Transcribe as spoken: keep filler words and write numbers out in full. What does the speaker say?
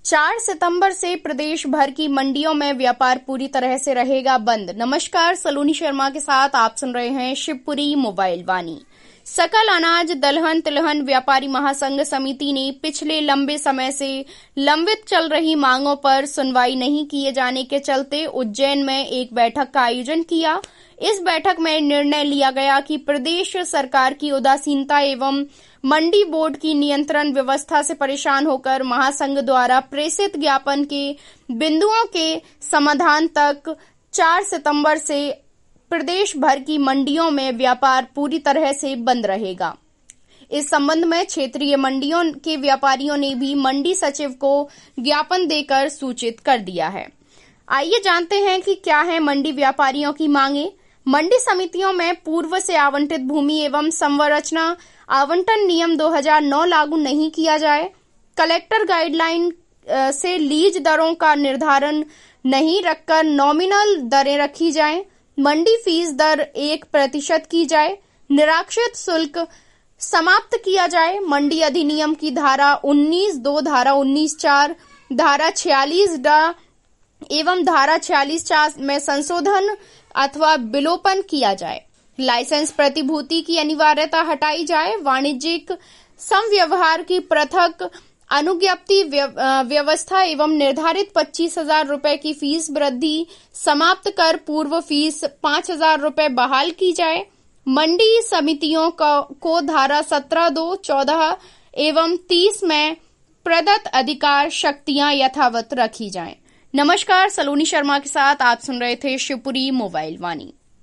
चार सितंबर से प्रदेश भर की मंडियों में व्यापार पूरी तरह से रहेगा बंद। नमस्कार, सलोनी शर्मा के साथ आप सुन रहे हैं शिवपुरी मोबाइल वाणी। सकल अनाज दलहन तिलहन व्यापारी महासंघ समिति ने पिछले लंबे समय से लंबित चल रही मांगों पर सुनवाई नहीं किए जाने के चलते उज्जैन में एक बैठक का आयोजन किया। इस बैठक में निर्णय लिया गया कि प्रदेश सरकार की उदासीनता एवं मंडी बोर्ड की नियंत्रण व्यवस्था से परेशान होकर महासंघ द्वारा प्रेषित ज्ञापन के बिंदुओं के समाधान तक चार सितंबर से प्रदेश भर की मंडियों में व्यापार पूरी तरह से बंद रहेगा। इस संबंध में क्षेत्रीय मंडियों के व्यापारियों ने भी मंडी सचिव को ज्ञापन देकर सूचित कर दिया है। आइए जानते हैं कि क्या है मंडी व्यापारियों की मांगे। मंडी समितियों में पूर्व से आवंटित भूमि एवं संरचना आवंटन नियम दो हज़ार नौ लागू नहीं किया जाए। कलेक्टर गाइडलाइन से लीज दरों का निर्धारण नहीं रखकर नॉमिनल दरें रखी जाएं। मंडी फीस दर एक प्रतिशत की जाए। निराक्षित शुल्क समाप्त किया जाए। मंडी अधिनियम की धारा उन्नीस दो, धारा उन्नीस चार, धारा छियालीस डा एवं धारा छियालीस चार में संशोधन अथवा विलोपन किया जाए। लाइसेंस प्रतिभूति की अनिवार्यता हटाई जाए। वाणिज्यिक समव्यवहार की पृथक अनुज्ञप्ति व्यवस्था एवं निर्धारित पच्चीस हजार रूपये की फीस वृद्धि समाप्त कर पूर्व फीस पांच हजार रूपये बहाल की जाए। मंडी समितियों को, को धारा सत्रह दो, चौदह एवं तीस में प्रदत्त अधिकार शक्तियां यथावत रखी जाएं। नमस्कार, सलोनी शर्मा के साथ आप सुन रहे थे शिवपुरी मोबाइल वाणी।